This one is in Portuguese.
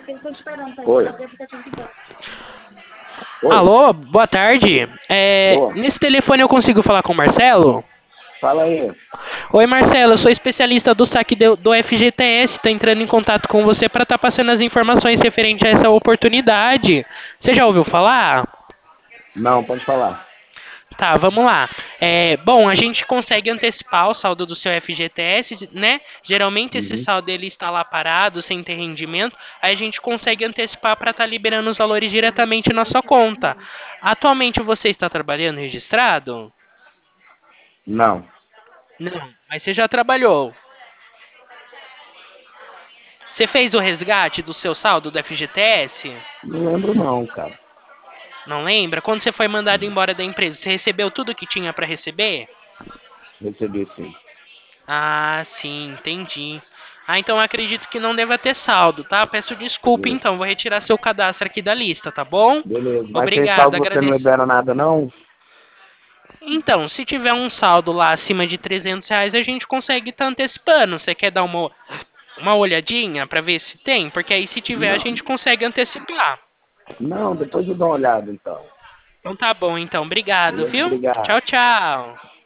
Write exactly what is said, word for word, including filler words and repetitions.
Oi. Oi. Alô, boa tarde. É, Boa. nesse telefone eu consigo falar com o Marcelo? Fala aí. Oi, Marcelo, eu sou especialista do saque do, do F G T S, estou entrando em contato com você para estar passando as informações referente a essa oportunidade. Você já ouviu falar? Não, pode falar. Tá, vamos lá. É, bom, a gente consegue antecipar o saldo do seu F G T S, né? Geralmente esse Uhum. saldo ele está lá parado, sem ter rendimento. Aí a gente consegue antecipar para estar liberando os valores diretamente na sua conta. Atualmente você está trabalhando registrado? Não. Não, mas você já trabalhou. Você fez o resgate do seu saldo do F G T S? Não lembro não, cara. Não lembra? Quando você foi mandado embora da empresa, você recebeu tudo que tinha para receber? Recebi sim. Ah, sim, entendi. Ah, então eu acredito que não deva ter saldo, tá? Peço desculpa Isso. então, vou retirar seu cadastro aqui da lista, tá bom? Beleza. Mas sem Obrigado, saldo você não agradeço. libera nada não? Então, se tiver um saldo lá acima de trezentos reais, a gente consegue estar antecipando. Você quer dar uma, uma olhadinha para ver se tem? Porque aí se tiver, a Não. gente consegue antecipar. Não, depois eu dou uma olhada então. Então tá bom, então. Obrigado, Beleza, viu? obrigado. Tchau, tchau.